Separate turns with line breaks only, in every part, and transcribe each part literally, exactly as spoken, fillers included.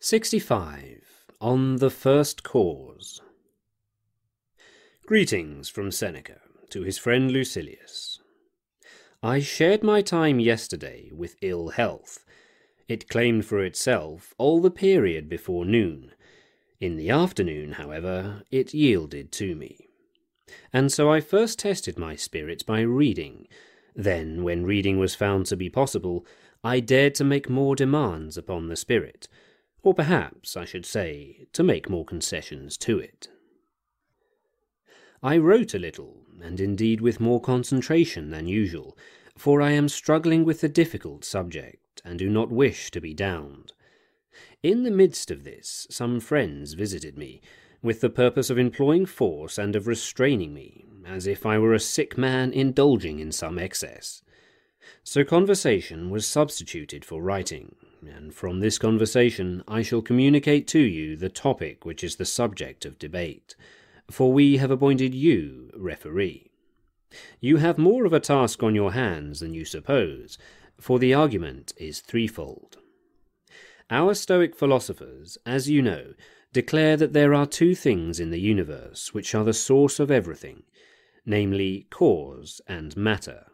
sixty-five. On the First Cause. Greetings from Seneca to his friend Lucilius. I shared my time yesterday with ill health. It claimed for itself all the period before noon. In the afternoon, however, it yielded to me. And so I first tested my spirits by reading. Then, when reading was found to be possible, I dared to make more demands upon the spirit, or perhaps, I should say, to make more concessions to it. I wrote a little, and indeed with more concentration than usual, for I am struggling with a difficult subject, and do not wish to be downed. In the midst of this, some friends visited me, with the purpose of employing force and of restraining me, as if I were a sick man indulging in some excess. So conversation was substituted for writing, and from this conversation I shall communicate to you the topic which is the subject of debate, for we have appointed you referee. You have more of a task on your hands than you suppose, for the argument is threefold. Our Stoic philosophers, as you know, declare that there are two things in the universe which are the source of everything, namely cause and matter.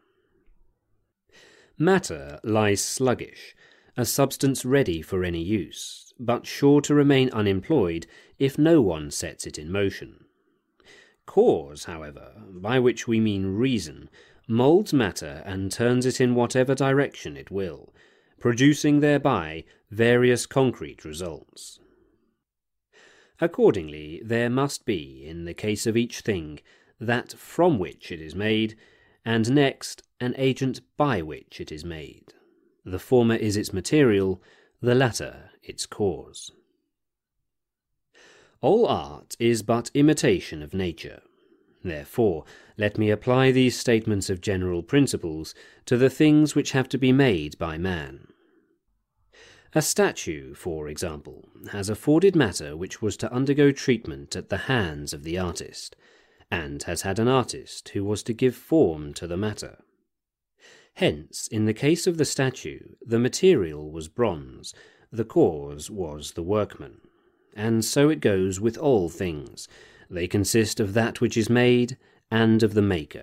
Matter lies sluggish, a substance ready for any use, but sure to remain unemployed if no one sets it in motion. Cause, however, by which we mean reason, moulds matter and turns it in whatever direction it will, producing thereby various concrete results. Accordingly, there must be, in the case of each thing, that from which it is made, and next an agent by which it is made. The former is its material, the latter its cause. All art is but imitation of nature. Therefore, let me apply these statements of general principles to the things which have to be made by man. A statue, for example, has afforded matter which was to undergo treatment at the hands of the artist, and has had an artist who was to give form to the matter. Hence, in the case of the statue, the material was bronze, the cause was the workman. And so it goes with all things. They consist of that which is made, and of the maker.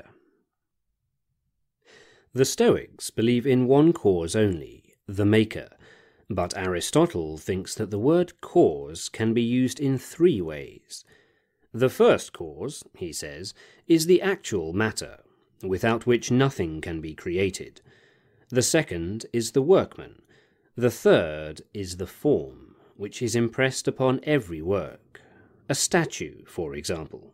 The Stoics believe in one cause only, the maker, but Aristotle thinks that the word cause can be used in three ways. The first cause, he says, is the actual matter, without which nothing can be created. The second is the workman. The third is the form, which is impressed upon every work. A statue, for example.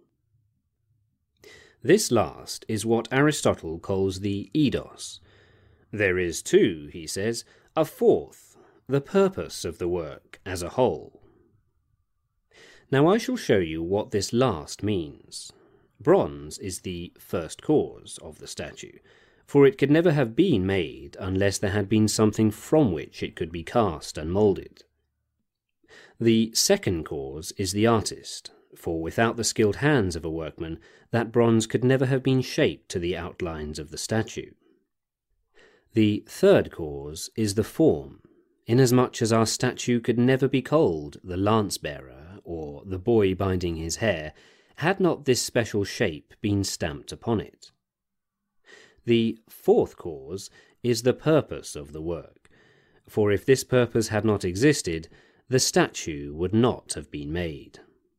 This last is what Aristotle calls the eidos. There is too, he says, a fourth, the purpose of the work as a whole. Now I shall show you what this last means. Bronze is the first cause of the statue, for it could never have been made unless there had been something from which it could be cast and moulded. The second cause is the artist, for without the skilled hands of a workman, that bronze could never have been shaped to the outlines of the statue. The third cause is the form, inasmuch as our statue could never be called the lance-bearer or the boy binding his hair, had not this special shape been stamped upon it. The fourth cause is the purpose of the work, for if this purpose had not existed, the statue would not have been made.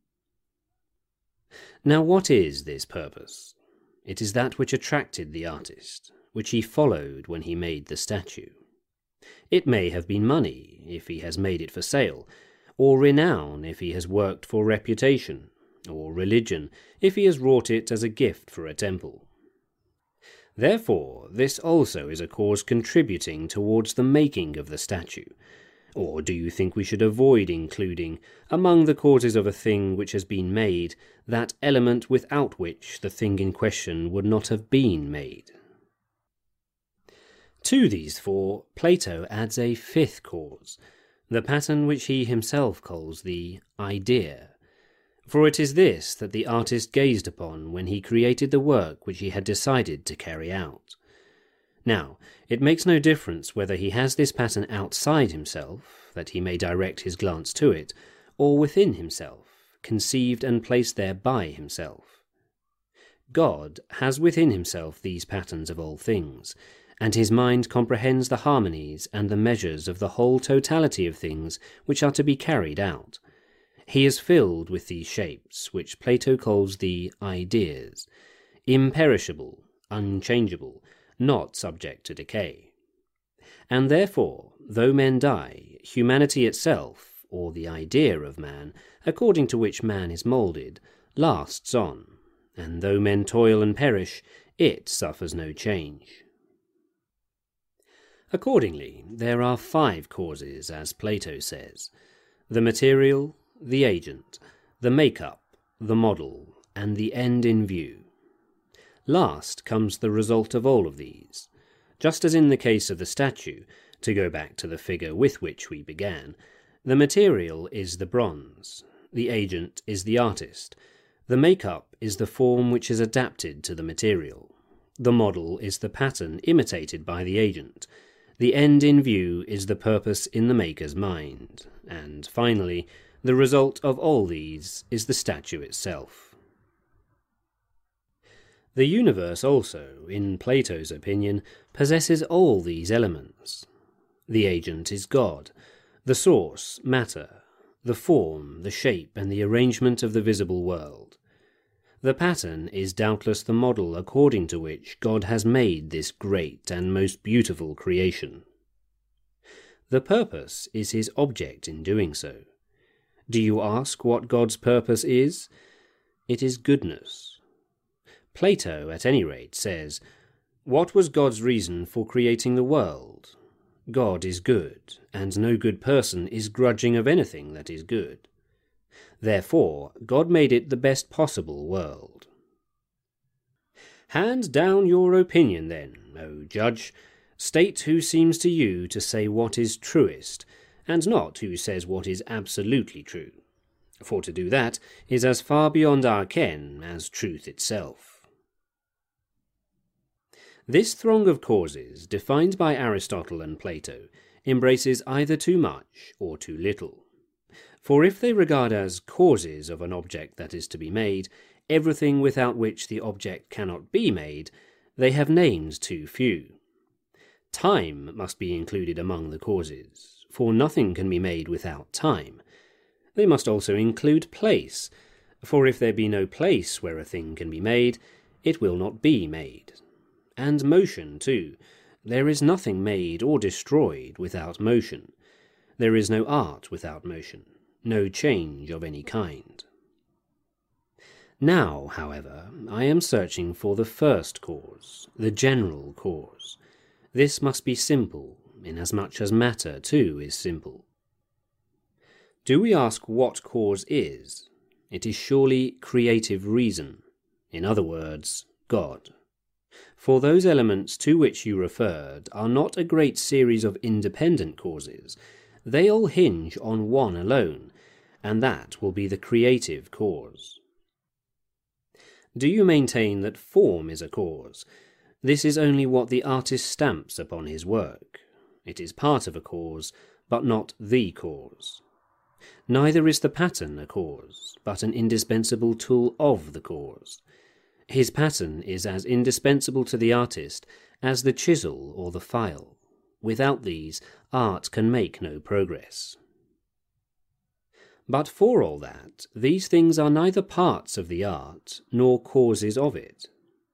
Now what is this purpose? It is that which attracted the artist, which he followed when he made the statue. It may have been money, if he has made it for sale, or renown, if he has worked for reputation, or religion, if he has wrought it as a gift for a temple. Therefore, this also is a cause contributing towards the making of the statue. Or do you think we should avoid including, among the causes of a thing which has been made, that element without which the thing in question would not have been made? To these four, Plato adds a fifth cause, the pattern which he himself calls the idea. For it is this that the artist gazed upon when he created the work which he had decided to carry out. Now, it makes no difference whether he has this pattern outside himself, that he may direct his glance to it, or within himself, conceived and placed there by himself. God has within himself these patterns of all things, and his mind comprehends the harmonies and the measures of the whole totality of things which are to be carried out. He is filled with these shapes, which Plato calls the ideas, imperishable, unchangeable, not subject to decay. And therefore, though men die, humanity itself, or the idea of man, according to which man is moulded, lasts on, and though men toil and perish, it suffers no change. Accordingly, there are five causes, as Plato says: the material, the agent, the make-up, the model, and the end in view. Last comes the result of all of these. Just as in the case of the statue, to go back to the figure with which we began, the material is the bronze, the agent is the artist, the make-up is the form which is adapted to the material, the model is the pattern imitated by the agent, the end in view is the purpose in the maker's mind, and finally, the result of all these is the statue itself. The universe also, in Plato's opinion, possesses all these elements. The agent is God, the source, matter, the form, the shape, and the arrangement of the visible world. The pattern is doubtless the model according to which God has made this great and most beautiful creation. The purpose is his object in doing so. Do you ask what God's purpose is? It is goodness. Plato, at any rate, says, "What was God's reason for creating the world? God is good, and no good person is grudging of anything that is good. Therefore, God made it the best possible world." Hand down your opinion, then, O judge. State who seems to you to say what is truest, and not who says what is absolutely true. For to do that is as far beyond our ken as truth itself. This throng of causes, defined by Aristotle and Plato, embraces either too much or too little. For if they regard as causes of an object that is to be made everything without which the object cannot be made, they have named too few. Time must be included among the causes, for nothing can be made without time. They must also include place, for if there be no place where a thing can be made, it will not be made. And motion, too. There is nothing made or destroyed without motion. There is no art without motion, no change of any kind. Now, however, I am searching for the first cause, the general cause. This must be simple, inasmuch as matter, too, is simple. Do we ask what cause is? It is surely creative reason, in other words, God. For those elements to which you referred are not a great series of independent causes. They all hinge on one alone, and that will be the creative cause. Do you maintain that form is a cause? This is only what the artist stamps upon his work. It is part of a cause, but not the cause. Neither is the pattern a cause, but an indispensable tool of the cause. His pattern is as indispensable to the artist as the chisel or the file. Without these, art can make no progress. But for all that, these things are neither parts of the art nor causes of it.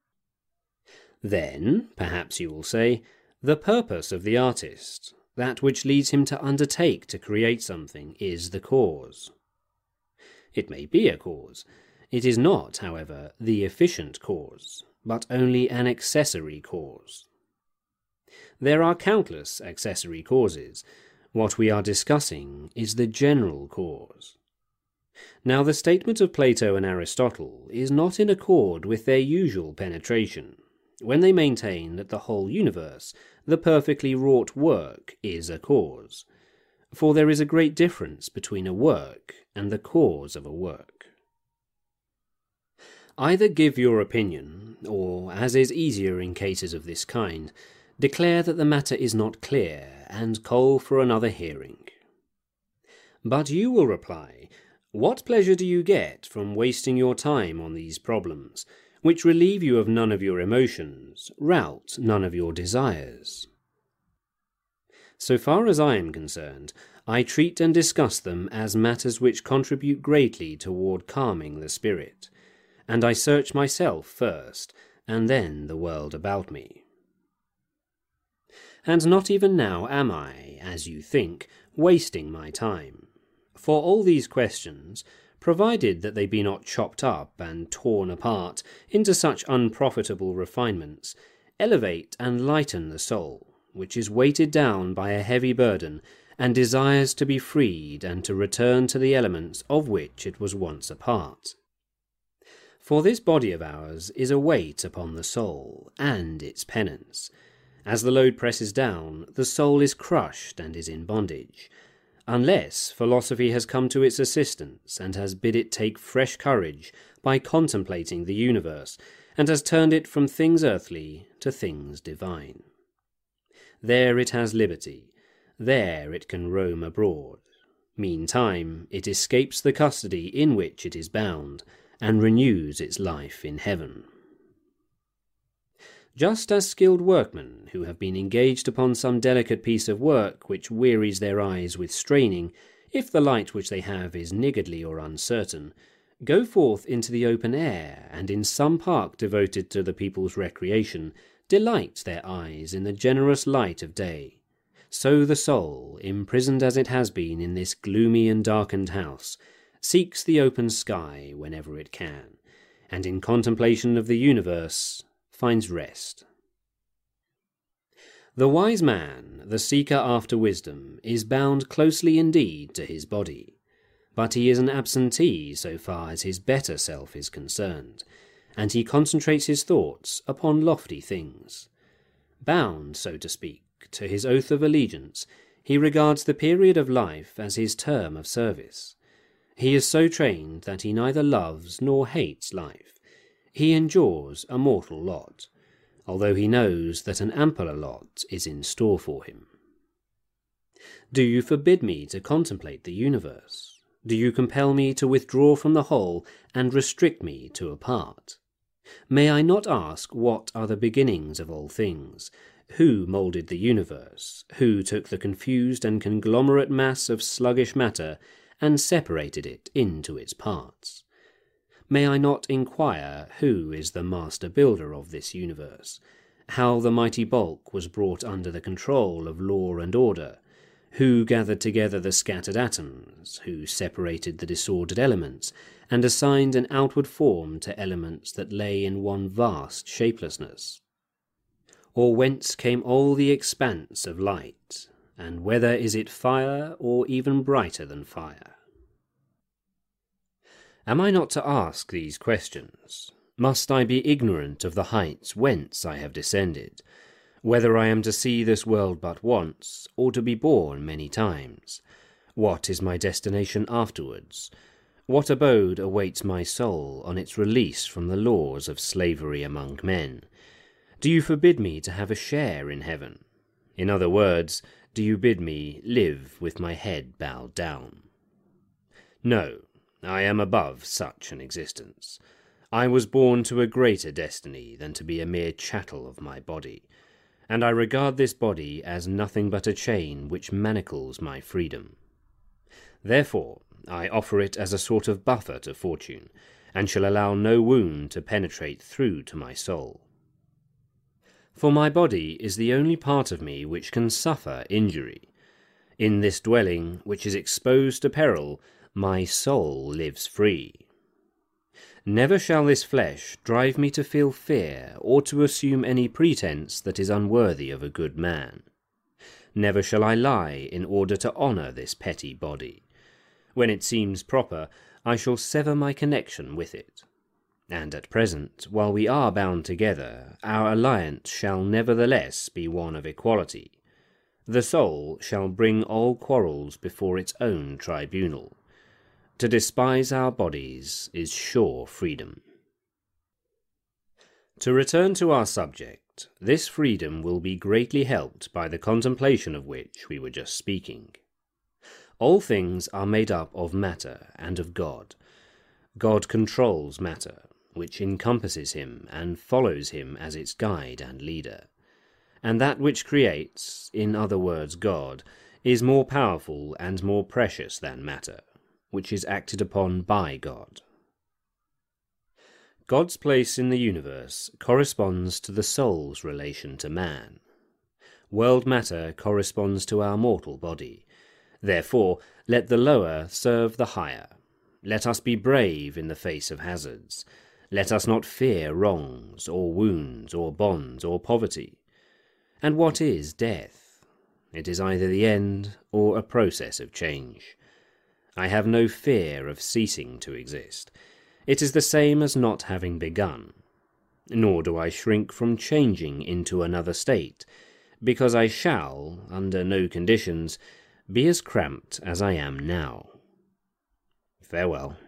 Then, perhaps you will say, the purpose of the artist, that which leads him to undertake to create something, is the cause. It may be a cause. It is not, however, the efficient cause, but only an accessory cause. There are countless accessory causes. What we are discussing is the general cause. Now, the statement of Plato and Aristotle is not in accord with their usual penetration, when they maintain that the whole universe, the perfectly wrought work, is a cause. For there is a great difference between a work and the cause of a work. Either give your opinion, or, as is easier in cases of this kind, declare that the matter is not clear, and call for another hearing. But you will reply, what pleasure do you get from wasting your time on these problems, which relieve you of none of your emotions, rout none of your desires? So far as I am concerned, I treat and discuss them as matters which contribute greatly toward calming the spirit, and I search myself first, and then the world about me. And not even now am I, as you think, wasting my time. For all these questions, provided that they be not chopped up and torn apart into such unprofitable refinements, elevate and lighten the soul, which is weighted down by a heavy burden, and desires to be freed and to return to the elements of which it was once a part. For this body of ours is a weight upon the soul, and its penance. As the load presses down, the soul is crushed and is in bondage, unless philosophy has come to its assistance and has bid it take fresh courage by contemplating the universe, and has turned it from things earthly to things divine. There it has liberty, there it can roam abroad. Meantime it escapes the custody in which it is bound, and renews its life in heaven. Just as skilled workmen, who have been engaged upon some delicate piece of work which wearies their eyes with straining, if the light which they have is niggardly or uncertain, go forth into the open air, and in some park devoted to the people's recreation, delight their eyes in the generous light of day, so the soul, imprisoned as it has been in this gloomy and darkened house, seeks the open sky whenever it can, and in contemplation of the universe finds rest. The wise man, the seeker after wisdom, is bound closely indeed to his body, but he is an absentee so far as his better self is concerned, and he concentrates his thoughts upon lofty things. Bound, so to speak, to his oath of allegiance, he regards the period of life as his term of service. He is so trained that he neither loves nor hates life. He endures a mortal lot, although he knows that an ampler lot is in store for him. Do you forbid me to contemplate the universe? Do you compel me to withdraw from the whole and restrict me to a part? May I not ask what are the beginnings of all things? Who moulded the universe? Who took the confused and conglomerate mass of sluggish matter and separated it into its parts? May I not inquire who is the master builder of this universe, how the mighty bulk was brought under the control of law and order, who gathered together the scattered atoms, who separated the disordered elements, and assigned an outward form to elements that lay in one vast shapelessness? Or whence came all the expanse of light, and whether is it fire or even brighter than fire? Am I not to ask these questions? Must I be ignorant of the heights whence I have descended, whether I am to see this world but once, or to be born many times? What is my destination afterwards? What abode awaits my soul on its release from the laws of slavery among men? Do you forbid me to have a share in heaven? In other words, do you bid me live with my head bowed down? No. I am above such an existence. I was born to a greater destiny than to be a mere chattel of my body, and I regard this body as nothing but a chain which manacles my freedom. Therefore, I offer it as a sort of buffer to fortune, and shall allow no wound to penetrate through to my soul. For my body is the only part of me which can suffer injury. In this dwelling, which is exposed to peril, my soul lives free. Never shall this flesh drive me to feel fear or to assume any pretense that is unworthy of a good man. Never shall I lie in order to honour this petty body. When it seems proper, I shall sever my connection with it. And at present, while we are bound together, our alliance shall nevertheless be one of equality. The soul shall bring all quarrels before its own tribunal. To despise our bodies is sure freedom. To return to our subject, fact, this freedom will be greatly helped by the contemplation of which we were just speaking. All things are made up of matter and of God. God controls matter, which encompasses him and follows him as its guide and leader. And that which creates, in other words God, is more powerful and more precious than matter, which is acted upon by God. God's place in the universe corresponds to the soul's relation to man. World matter corresponds to our mortal body. Therefore, let the lower serve the higher. Let us be brave in the face of hazards. Let us not fear wrongs, or wounds, or bonds, or poverty. And what is death? It is either the end or a process of change. I have no fear of ceasing to exist. It is the same as not having begun. Nor do I shrink from changing into another state, because I shall, under no conditions, be as cramped as I am now. Farewell.